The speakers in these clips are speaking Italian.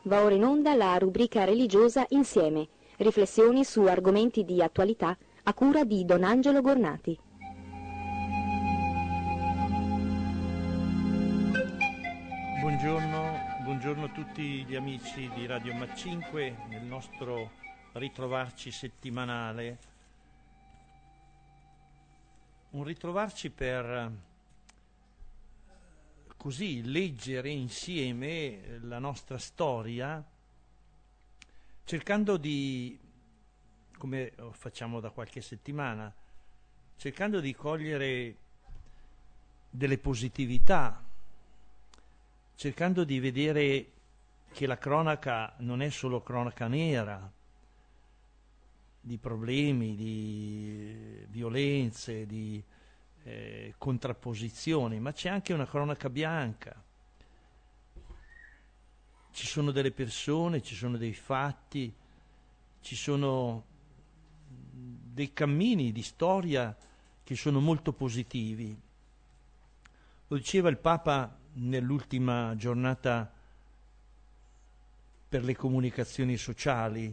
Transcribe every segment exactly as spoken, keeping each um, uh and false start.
Va ora in onda la rubrica religiosa Insieme, riflessioni su argomenti di attualità a cura di Don Angelo Gornati. Buongiorno, buongiorno a tutti gli amici di Radio Ma cinque nel nostro ritrovarci settimanale. Un ritrovarci per così leggere insieme la nostra storia, cercando di, come facciamo da qualche settimana, cercando di cogliere delle positività, cercando di vedere che la cronaca non è solo cronaca nera, di problemi, di violenze, di eh, contrapposizioni, ma c'è anche una cronaca bianca. Ci sono delle persone, ci sono dei fatti, ci sono dei cammini di storia che sono molto positivi. Lo diceva il Papa nell'ultima giornata per le comunicazioni sociali,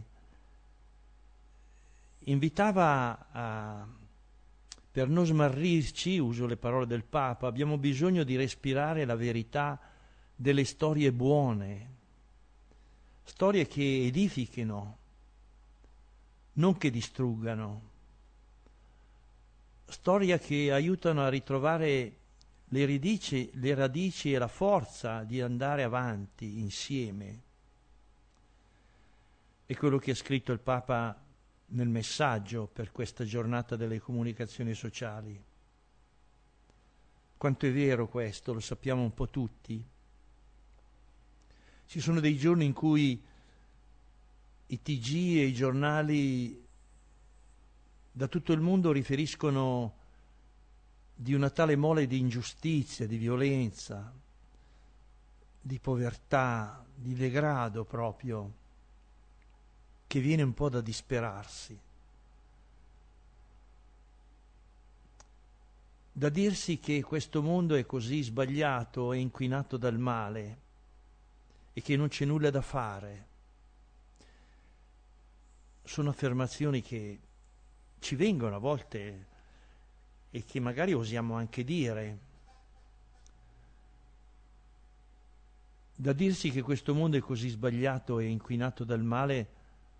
invitava a, per non smarrirci, uso le parole del Papa, abbiamo bisogno di respirare la verità delle storie buone, storie che edifichino, non che distruggano, storie che aiutano a ritrovare le radici, le radici e la forza di andare avanti insieme. È quello che ha scritto il Papa nel messaggio per questa giornata delle comunicazioni sociali. Quanto è vero questo, lo sappiamo un po' tutti. Ci sono dei giorni in cui i T G e i giornali da tutto il mondo riferiscono di una tale mole di ingiustizia, di violenza, di povertà, di degrado proprio, che viene un po' da disperarsi. Da dirsi che questo mondo è così sbagliato e inquinato dal male e che non c'è nulla da fare. Sono affermazioni che ci vengono a volte e che magari osiamo anche dire. Da dirsi che questo mondo è così sbagliato e inquinato dal male,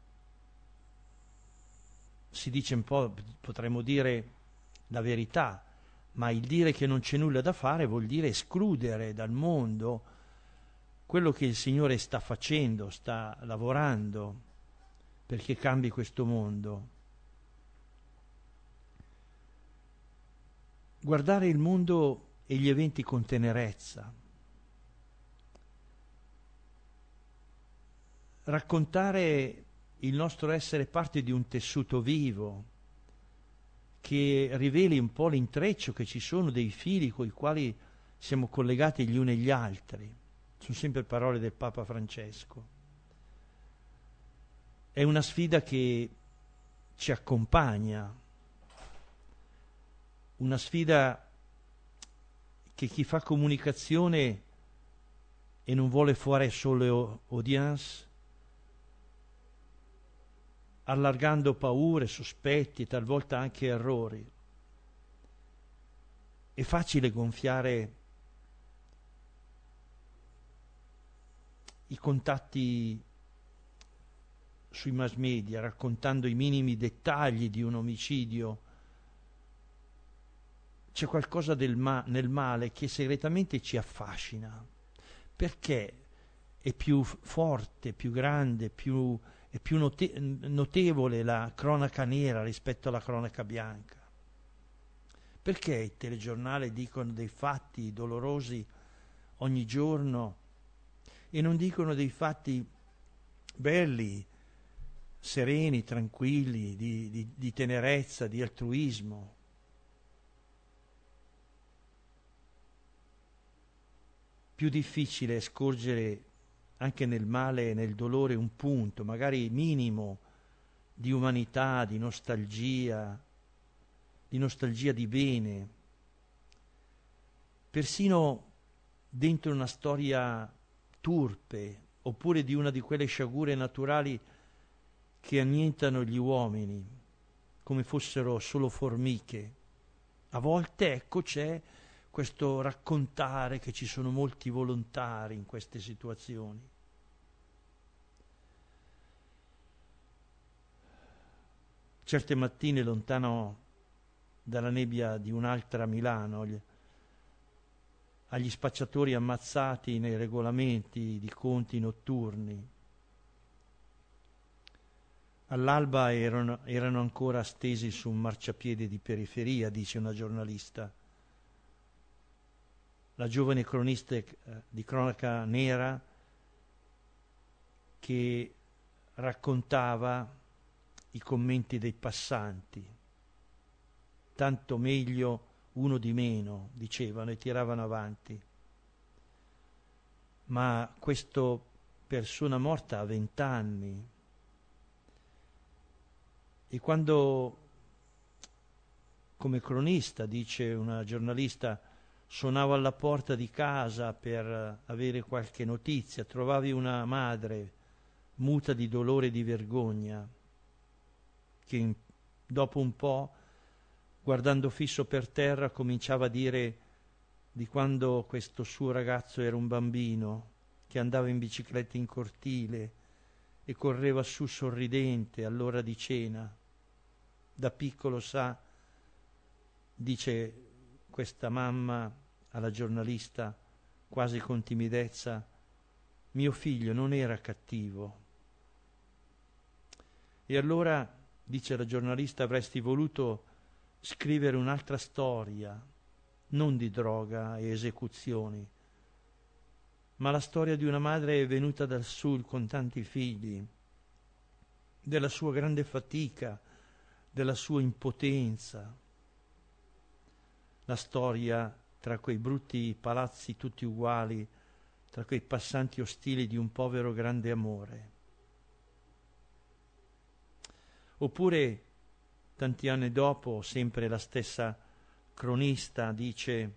si dice un po', potremmo dire la verità, ma il dire che non c'è nulla da fare vuol dire escludere dal mondo quello che il Signore sta facendo, sta lavorando perché cambi questo mondo. Guardare il mondo e gli eventi con tenerezza, raccontare il nostro essere parte di un tessuto vivo che riveli un po' l'intreccio che ci sono dei fili con i quali siamo collegati gli uni agli altri. Sono sempre parole del Papa Francesco. È una sfida che ci accompagna, una sfida che chi fa comunicazione e non vuole fare solo audience, allargando paure, sospetti, talvolta anche errori. È facile gonfiare i contatti sui mass media, raccontando i minimi dettagli di un omicidio. C'è qualcosa del ma- nel male che segretamente ci affascina, perché è più forte, più grande, più è più note- notevole la cronaca nera rispetto alla cronaca bianca. Perché i telegiornali dicono dei fatti dolorosi ogni giorno e non dicono dei fatti belli, sereni, tranquilli, di, di, di tenerezza, di altruismo? Più difficile è scorgere anche nel male e nel dolore un punto, magari minimo, di umanità, di nostalgia, di nostalgia di bene. Persino dentro una storia turpe, oppure di una di quelle sciagure naturali che annientano gli uomini, come fossero solo formiche. A volte, ecco, c'è questo raccontare che ci sono molti volontari in queste situazioni. Certe mattine, lontano dalla nebbia di un'altra Milano, gli- agli spacciatori ammazzati nei regolamenti di conti notturni, all'alba erano, erano ancora stesi su un marciapiede di periferia, dice una giornalista. La giovane cronista eh, di cronaca nera che raccontava i commenti dei passanti. Tanto meglio uno di meno, dicevano, e tiravano avanti. Ma questa persona morta ha vent'anni. E quando, come cronista, dice una giornalista, suonavo alla porta di casa per avere qualche notizia, trovavi una madre muta di dolore e di vergogna, che dopo un po', guardando fisso per terra, cominciava a dire di quando questo suo ragazzo era un bambino, che andava in bicicletta in cortile e correva su sorridente all'ora di cena. Da piccolo sa, dice questa mamma alla giornalista, quasi con timidezza, mio figlio non era cattivo. E allora, dice la giornalista, avresti voluto scrivere un'altra storia, non di droga e esecuzioni, ma la storia di una madre venuta dal sud con tanti figli, della sua grande fatica, della sua impotenza, la storia tra quei brutti palazzi tutti uguali, tra quei passanti ostili di un povero grande amore. Oppure, tanti anni dopo, sempre la stessa cronista dice: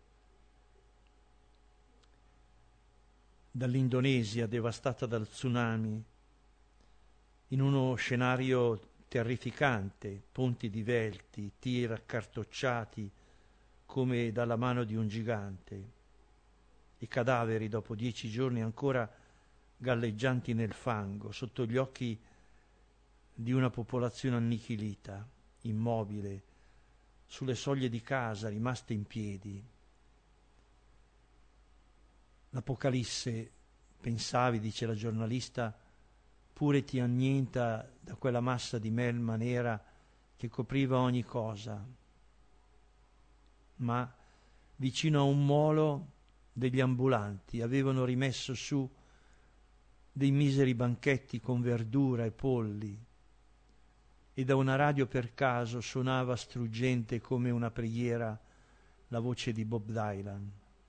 dall'Indonesia devastata dal tsunami, in uno scenario terrificante, ponti divelti, tir accartocciati come dalla mano di un gigante, i cadaveri dopo dieci giorni ancora galleggianti nel fango, sotto gli occhi di una popolazione annichilita, immobile, sulle soglie di casa rimaste in piedi. L'Apocalisse, pensavi, dice la giornalista, pure ti annienta da quella massa di melma nera che copriva ogni cosa. Ma vicino a un molo degli ambulanti avevano rimesso su dei miseri banchetti con verdura e polli, e da una radio per caso suonava struggente come una preghiera la voce di Bob Dylan.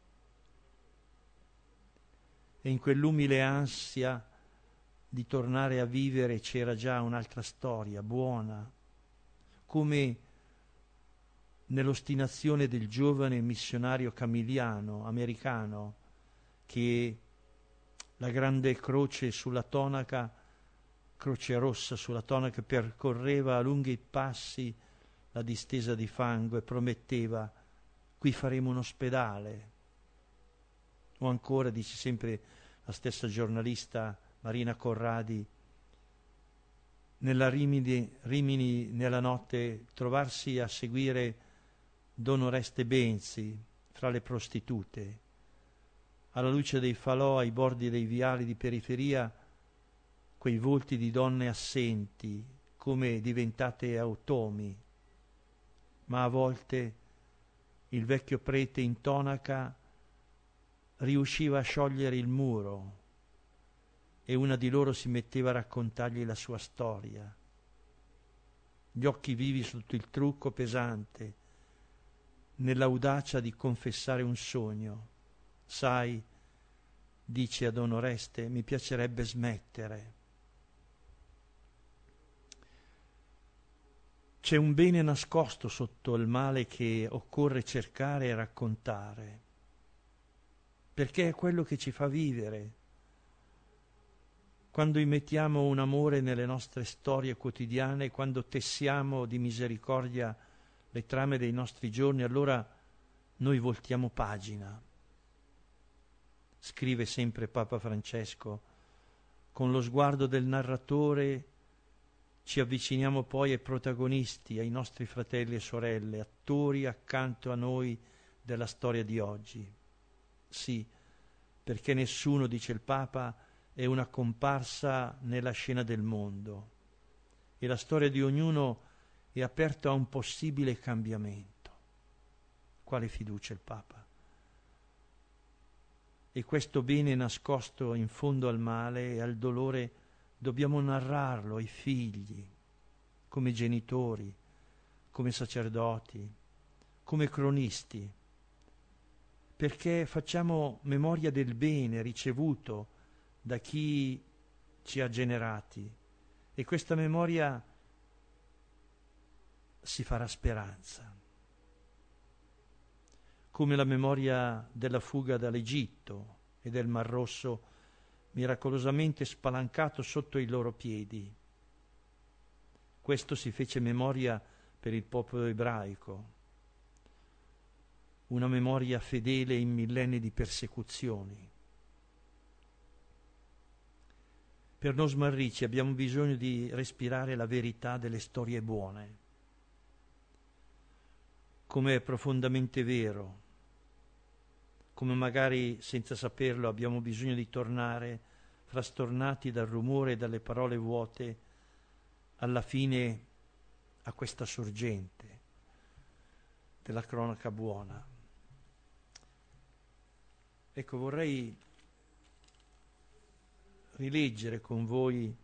E in quell'umile ansia di tornare a vivere c'era già un'altra storia, buona, come nell'ostinazione del giovane missionario camiliano americano che la grande croce sulla tonaca, croce rossa sulla tonaca, percorreva a lunghi passi la distesa di fango e prometteva: qui faremo un ospedale. O ancora, dice sempre la stessa giornalista Marina Corradi, nella Rimini, Rimini nella notte trovarsi a seguire Don Oreste Benzi fra le prostitute, alla luce dei falò ai bordi dei viali di periferia, quei volti di donne assenti come diventate automi, ma a volte il vecchio prete in tonaca riusciva a sciogliere il muro e una di loro si metteva a raccontargli la sua storia, gli occhi vivi sotto il trucco pesante, nell'audacia di confessare un sogno. Sai, dice a Don Oreste, mi piacerebbe smettere. C'è un bene nascosto sotto il male che occorre cercare e raccontare, perché è quello che ci fa vivere. quando immettiamo un amore nelle nostre storie quotidiane, quando tessiamo di misericordia le trame dei nostri giorni, allora noi voltiamo pagina. Scrive sempre Papa Francesco, con lo sguardo del narratore ci avviciniamo poi ai protagonisti, ai nostri fratelli e sorelle, attori accanto a noi della storia di oggi. Sì, perché nessuno, dice il Papa, è una comparsa nella scena del mondo e la storia di ognuno è aperta a un possibile cambiamento. Quale fiducia il Papa? E questo bene nascosto in fondo al male e al dolore dobbiamo narrarlo ai figli, come genitori, come sacerdoti, come cronisti, perché facciamo memoria del bene ricevuto da chi ci ha generati e questa memoria si farà speranza, come la memoria della fuga dall'Egitto e del Mar Rosso miracolosamente spalancato sotto i loro piedi. Questo si fece memoria per il popolo ebraico, una memoria fedele in millenni di persecuzioni. Per non smarrirci abbiamo bisogno di respirare la verità delle storie buone, come è profondamente vero, come magari senza saperlo abbiamo bisogno di tornare, frastornati dal rumore e dalle parole vuote, alla fine a questa sorgente della cronaca buona. Ecco, vorrei rileggere con voi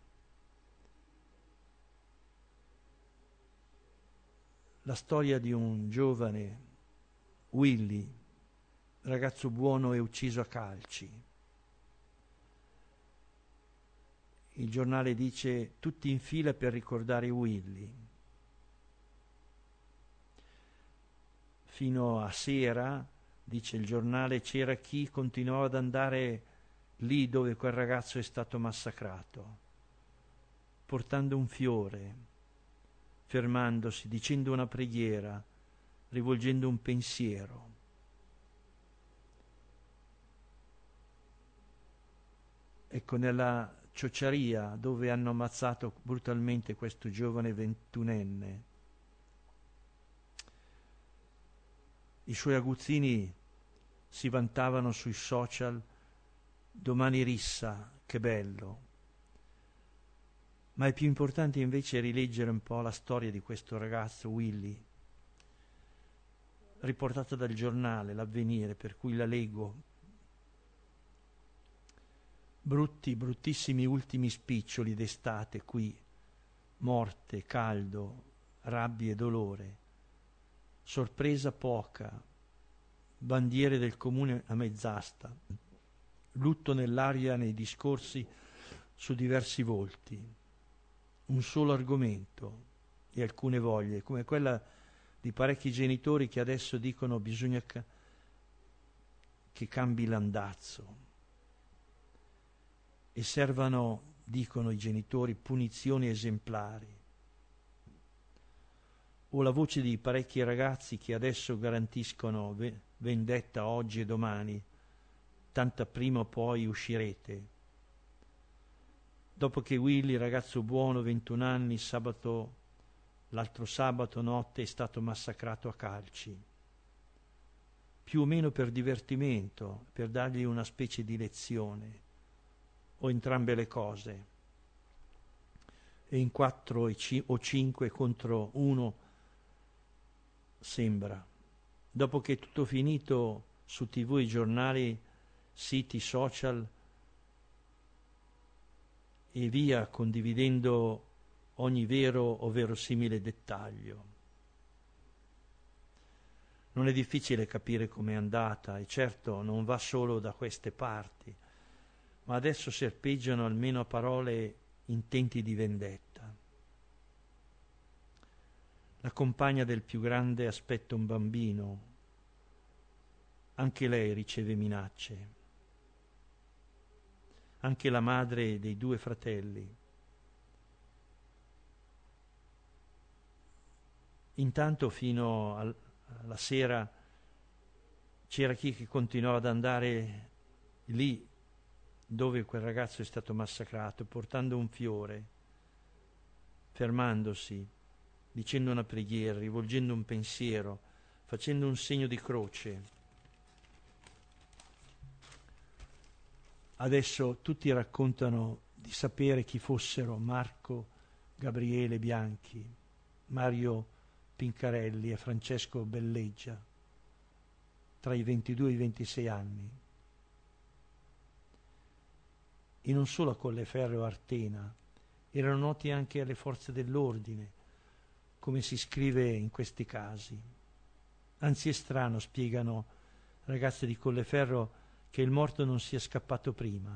la storia di un giovane, Willy, ragazzo buono e ucciso a calci. Il giornale dice tutti in fila per ricordare Willy. Fino a sera, dice il giornale, c'era chi continuava ad andare lì dove quel ragazzo è stato massacrato, portando un fiore, fermandosi, dicendo una preghiera, rivolgendo un pensiero. Ecco, nella ciociaria dove hanno ammazzato brutalmente questo giovane ventunenne, i suoi aguzzini si vantavano sui social: domani rissa, che bello. Ma è più importante invece rileggere un po' la storia di questo ragazzo Willy, riportata dal giornale L'Avvenire, per cui la leggo. Brutti, bruttissimi ultimi spiccioli d'estate qui, morte, caldo, rabbia e dolore, sorpresa poca, bandiere del comune a mezz'asta, lutto nell'aria, nei discorsi, su diversi volti, un solo argomento e alcune voglie, come quella di parecchi genitori che adesso dicono bisogna ca- che cambi l'andazzo e servano, dicono i genitori, punizioni esemplari. O la voce di parecchi ragazzi che adesso garantiscono ve- vendetta oggi e domani, tanta prima o poi uscirete. Dopo che Willy, ragazzo buono, ventuno anni, sabato, l'altro sabato notte è stato massacrato a calci, più o meno per divertimento, per dargli una specie di lezione, o entrambe le cose, e in quattro o cinque contro uno sembra. Dopo che è tutto finito, su tivù, i giornali, siti social e via, condividendo ogni vero o verosimile dettaglio. Non è difficile capire com'è andata, e certo non va solo da queste parti, ma adesso serpeggiano almeno a parole intenti di vendetta. La compagna del più grande aspetta un bambino, anche lei riceve minacce. anche la madre dei due fratelli. Intanto fino al, alla sera c'era chi che continuava ad andare lì dove quel ragazzo è stato massacrato, portando un fiore, fermandosi, dicendo una preghiera, rivolgendo un pensiero, facendo un segno di croce. Adesso tutti raccontano di sapere chi fossero Marco Gabriele Bianchi, Mario Pincarelli e Francesco Belleggia, tra i ventidue e i ventisei anni. E non solo a Colleferro o Artena, erano noti anche alle forze dell'ordine, come si scrive in questi casi. Anzi è strano, spiegano ragazzi di Colleferro, che il morto non sia scappato prima.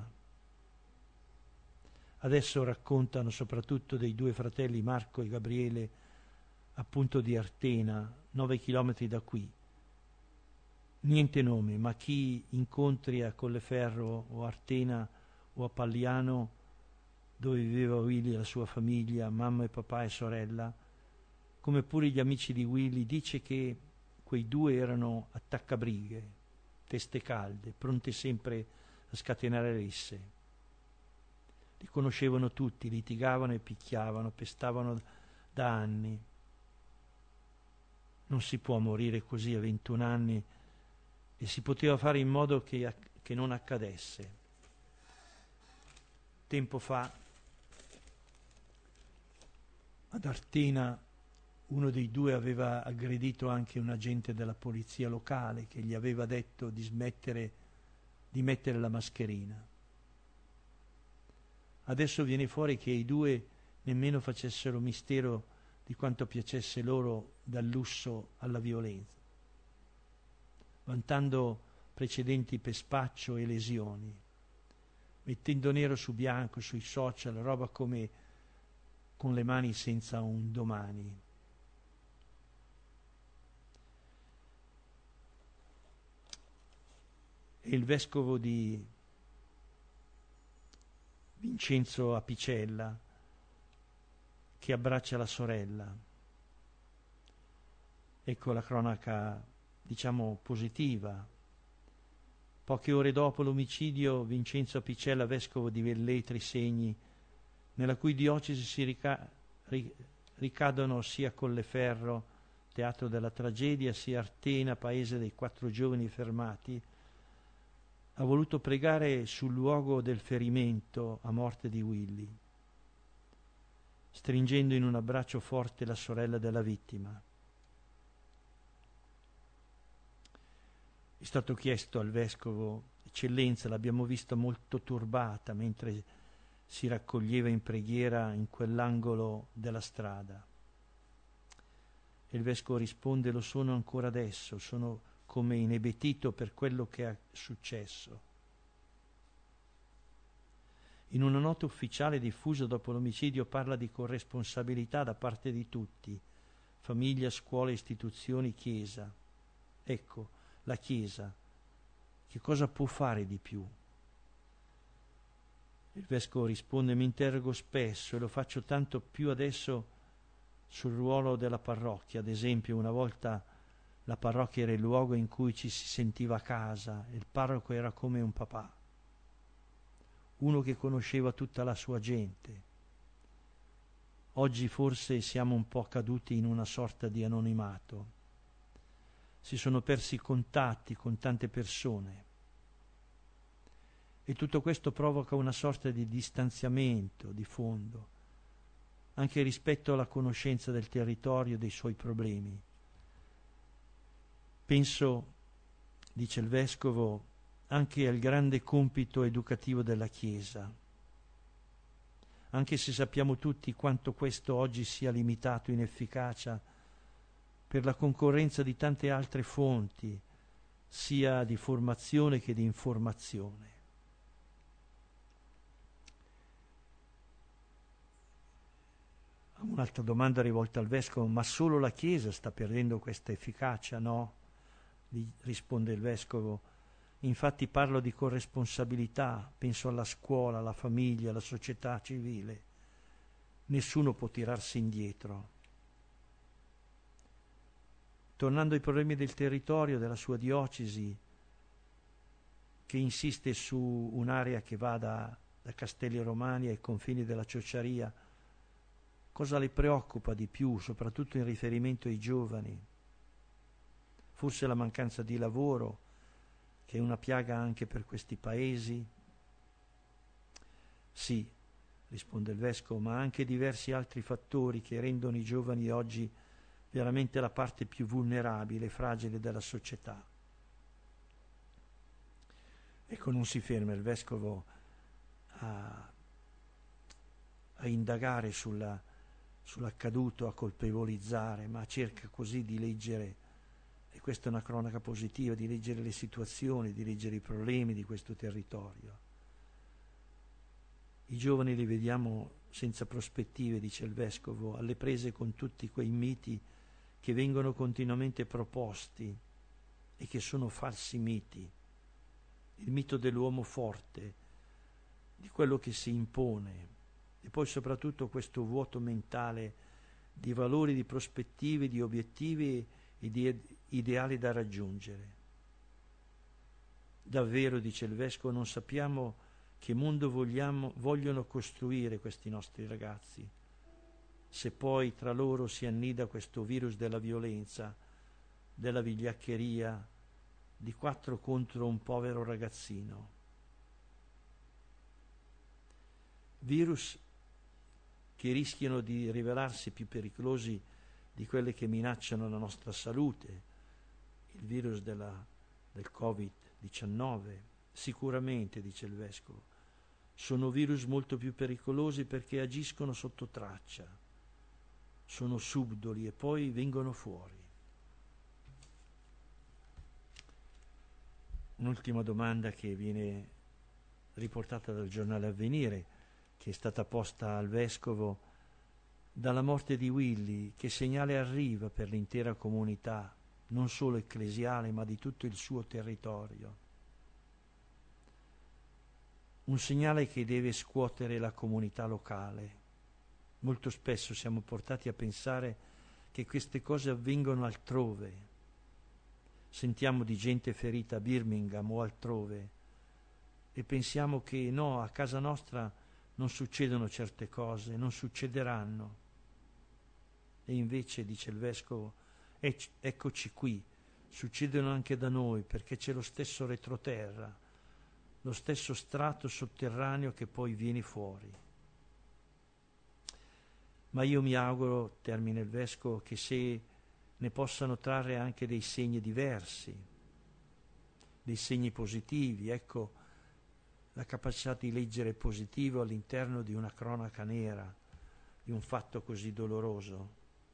Adesso raccontano soprattutto dei due fratelli Marco e Gabriele, appunto di Artena, nove chilometri da qui. Niente nome, ma chi incontri a Colleferro o Artena o a Pagliano, dove viveva Willy e la sua famiglia, mamma e papà e sorella, come pure gli amici di Willy, dice che quei due erano attaccabrighe, teste calde, pronte sempre a scatenare risse. Li conoscevano tutti, litigavano e picchiavano, pestavano da anni. Non si può morire così a ventuno anni, e si poteva fare in modo che, che non accadesse. Tempo fa ad Artena uno dei due aveva aggredito anche un agente della polizia locale che gli aveva detto di smettere di mettere la mascherina. Adesso viene fuori che i due nemmeno facessero mistero di quanto piacesse loro dal lusso alla violenza, vantando precedenti per spaccio e lesioni, mettendo nero su bianco sui social roba come con le mani senza un domani. E il vescovo di Vincenzo Apicella che abbraccia la sorella. Ecco la cronaca, diciamo, positiva. Poche ore dopo l'omicidio, Vincenzo Apicella, vescovo di Velletri Segni, nella cui diocesi si rica- ri- ricadono sia Colleferro, teatro della tragedia, sia Artena, paese dei quattro giovani fermati, ha voluto pregare sul luogo del ferimento a morte di Willy, stringendo in un abbraccio forte la sorella della vittima. È stato chiesto al vescovo: Eccellenza, l'abbiamo vista molto turbata mentre si raccoglieva in preghiera in quell'angolo della strada. E il vescovo risponde: lo sono ancora adesso, sono come inebetito per quello che è successo. In una nota ufficiale diffusa dopo l'omicidio parla di corresponsabilità da parte di tutti, famiglia, scuole, istituzioni, Chiesa. Ecco, la Chiesa, che cosa può fare di più? Il vescovo risponde: mi interrogo spesso e lo faccio tanto più adesso sul ruolo della parrocchia. Ad esempio, una volta la parrocchia era il luogo in cui ci si sentiva a casa e il parroco era come un papà, uno che conosceva tutta la sua gente. Oggi forse siamo un po' caduti in una sorta di anonimato. Si sono persi i contatti con tante persone e tutto questo provoca una sorta di distanziamento di fondo, anche rispetto alla conoscenza del territorio e dei suoi problemi. Penso, dice il vescovo, anche al grande compito educativo della Chiesa, anche se sappiamo tutti quanto questo oggi sia limitato in efficacia per la concorrenza di tante altre fonti, sia di formazione che di informazione. Un'altra domanda rivolta al vescovo: ma solo la Chiesa sta perdendo questa efficacia? No, risponde il vescovo, Infatti parlo di corresponsabilità, penso alla scuola, alla famiglia, alla società civile. Nessuno può tirarsi indietro. Tornando ai problemi del territorio, della sua diocesi, che insiste su un'area che va da, da Castelli Romani ai confini della Ciociaria, cosa le preoccupa di più, soprattutto in riferimento ai giovani? Forse la mancanza di lavoro, che è una piaga anche per questi paesi? Sì, risponde il Vescovo, ma anche diversi altri fattori che rendono i giovani oggi veramente la parte più vulnerabile e fragile della società. Ecco, non si ferma il Vescovo a, a indagare sulla, sull'accaduto, a colpevolizzare, ma cerca così di leggere, e questa è una cronaca positiva, di leggere le situazioni, di leggere i problemi di questo territorio. I giovani li vediamo senza prospettive, dice il Vescovo, alle prese con tutti quei miti che vengono continuamente proposti e che sono falsi miti. Il mito dell'uomo forte, di quello che si impone, e poi soprattutto questo vuoto mentale di valori, di prospettive, di obiettivi e di ideali da raggiungere. Davvero, dice il Vescovo, non sappiamo che mondo vogliamo, vogliono costruire questi nostri ragazzi, se poi tra loro si annida questo virus della violenza, della vigliaccheria, di quattro contro un povero ragazzino. Virus che rischiano di rivelarsi più pericolosi di quelle che minacciano la nostra salute, il virus della, del covid diciannove, sicuramente, dice il Vescovo, sono virus molto più pericolosi perché agiscono sotto traccia, sono subdoli e poi vengono fuori. Un'ultima domanda che viene riportata dal giornale Avvenire, che è stata posta al Vescovo: dalla morte di Willy, che segnale arriva per l'intera comunità, non solo ecclesiale, ma di tutto il suo territorio? Un segnale che deve scuotere la comunità locale. Molto spesso siamo portati a pensare che queste cose avvengono altrove. Sentiamo di gente ferita a Birmingham o altrove e pensiamo che no, a casa nostra non succedono certe cose, non succederanno. E invece, dice il Vescovo, ec- eccoci qui, succedono anche da noi, perché c'è lo stesso retroterra, lo stesso strato sotterraneo che poi viene fuori. Ma io mi auguro, termina il Vescovo, che se ne possano trarre anche dei segni diversi, dei segni positivi, ecco, la capacità di leggere positivo all'interno di una cronaca nera, di un fatto così doloroso.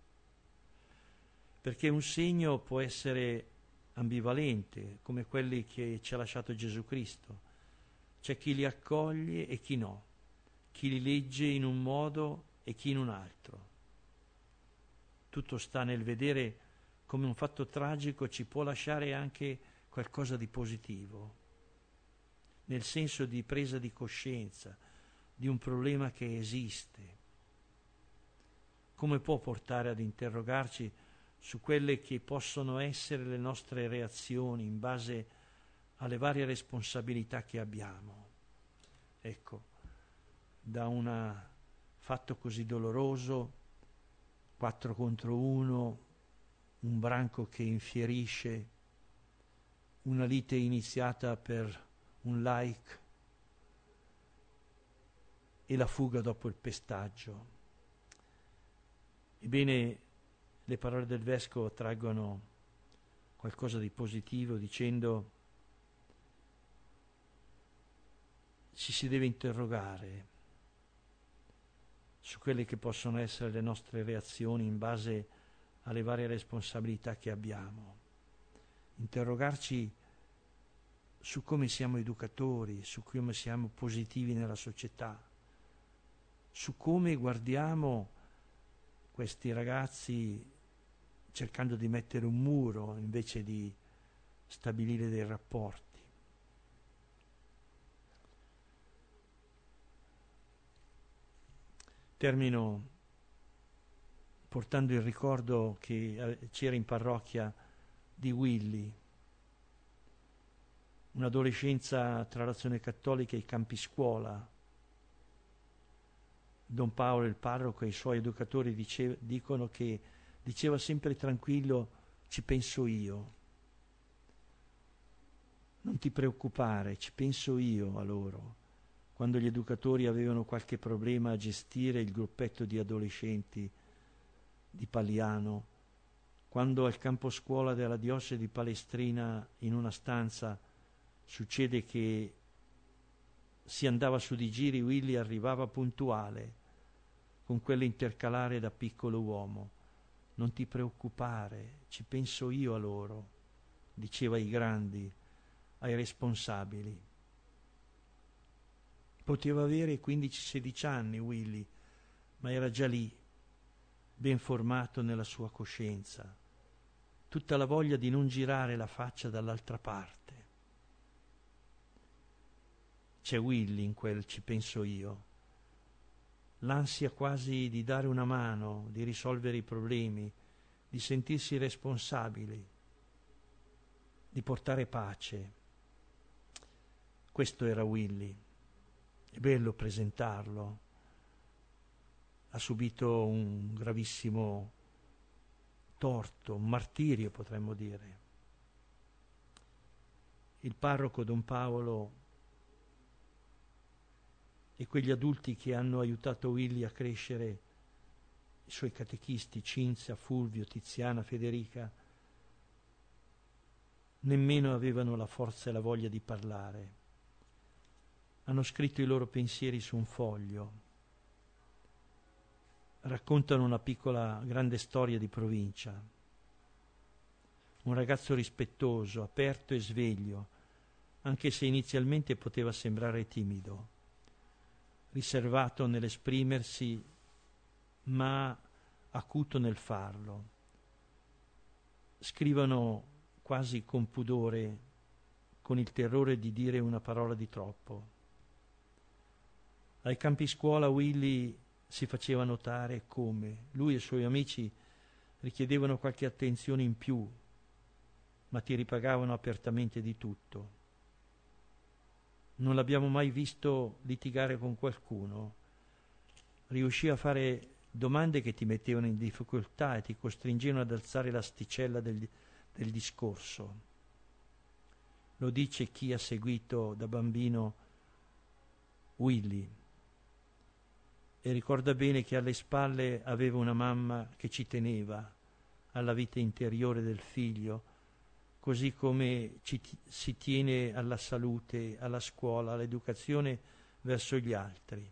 Perché un segno può essere ambivalente, come quelli che ci ha lasciato Gesù Cristo. C'è chi li accoglie e chi no, chi li legge in un modo e chi in un altro. Tutto sta nel vedere come un fatto tragico ci può lasciare anche qualcosa di positivo, nel senso di presa di coscienza di un problema che esiste. Come può portare ad interrogarci su quelle che possono essere le nostre reazioni in base alle varie responsabilità che abbiamo. Ecco, da un fatto così doloroso, quattro contro uno, un branco che infierisce, una lite iniziata per un like e la fuga dopo il pestaggio. Ebbene, le parole del Vescovo traggono qualcosa di positivo, dicendo: ci si deve interrogare su quelle che possono essere le nostre reazioni in base alle varie responsabilità che abbiamo, interrogarci su come siamo educatori, su come siamo positivi nella società, su come guardiamo questi ragazzi cercando di mettere un muro invece di stabilire dei rapporti. Termino portando il ricordo che c'era in parrocchia di Willy, un'adolescenza tra l'azione cattolica e i campi scuola. Don Paolo, il parroco, e i suoi educatori dice, dicono che diceva sempre tranquillo: ci penso io, non ti preoccupare, ci penso io a loro. Quando gli educatori avevano qualche problema a gestire il gruppetto di adolescenti di Paliano, quando al campo scuola della diocesi di Palestrina, in una stanza, succede che si andava su di giri, Willy arrivava puntuale, con quell'intercalare da piccolo uomo. Non ti preoccupare, ci penso io a loro, diceva ai grandi, ai responsabili. Poteva avere quindici sedici anni Willy, ma era già lì, ben formato nella sua coscienza, tutta la voglia di non girare la faccia dall'altra parte. C'è Willy in quel ci penso io, l'ansia quasi di dare una mano, di risolvere i problemi, di sentirsi responsabili, di portare pace. Questo era Willy. È bello presentarlo. Ha subito un gravissimo torto, un martirio potremmo dire. Il parroco Don Paolo e quegli adulti che hanno aiutato Willy a crescere, i suoi catechisti Cinzia, Fulvio, Tiziana, Federica, nemmeno avevano la forza e la voglia di parlare. Hanno scritto i loro pensieri su un foglio, raccontano una piccola, grande storia di provincia. Un ragazzo rispettoso, aperto e sveglio, anche se inizialmente poteva sembrare timido, riservato nell'esprimersi, ma acuto nel farlo. Scrivono quasi con pudore, con il terrore di dire una parola di troppo. Ai campi scuola Willy si faceva notare come lui e i suoi amici richiedevano qualche attenzione in più, ma ti ripagavano apertamente di tutto. Non l'abbiamo mai visto litigare con qualcuno. Riuscì a fare domande che ti mettevano in difficoltà e ti costringevano ad alzare l'asticella del, del discorso. Lo dice chi ha seguito da bambino Willy e ricorda bene che alle spalle aveva una mamma che ci teneva alla vita interiore del figlio, così come ci, si tiene alla salute, alla scuola, all'educazione verso gli altri.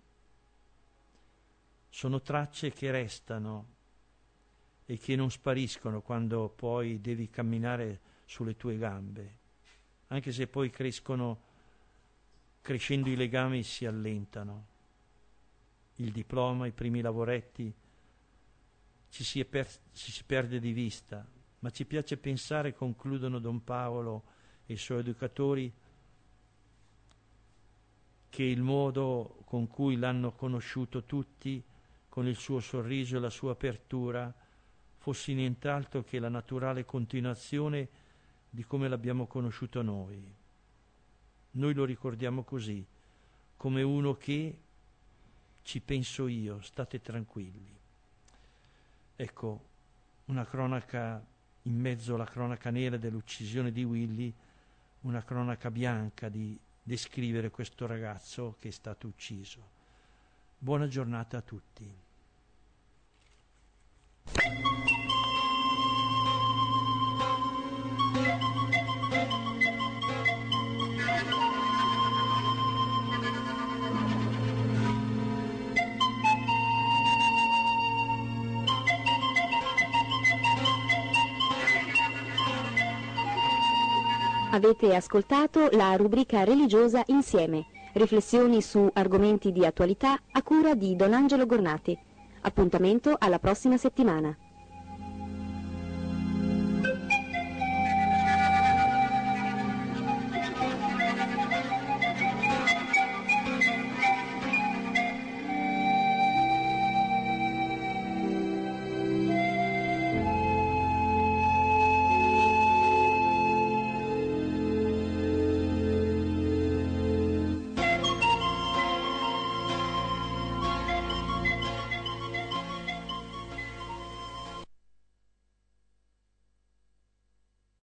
Sono tracce che restano e che non spariscono quando poi devi camminare sulle tue gambe, anche se poi crescono, crescendo i legami si allentano. Il diploma, i primi lavoretti, ci si, è per, ci si perde di vista, ma ci piace pensare, concludono Don Paolo e i suoi educatori, che il modo con cui l'hanno conosciuto tutti, con il suo sorriso e la sua apertura, fosse nient'altro che la naturale continuazione di come l'abbiamo conosciuto noi. Noi lo ricordiamo così, come uno che ci penso io, state tranquilli. Ecco, una cronaca in mezzo alla cronaca nera dell'uccisione di Willy, una cronaca bianca di descrivere questo ragazzo che è stato ucciso. Buona giornata a tutti. Avete ascoltato la rubrica religiosa Insieme, riflessioni su argomenti di attualità a cura di Don Angelo Gornati. Appuntamento alla prossima settimana.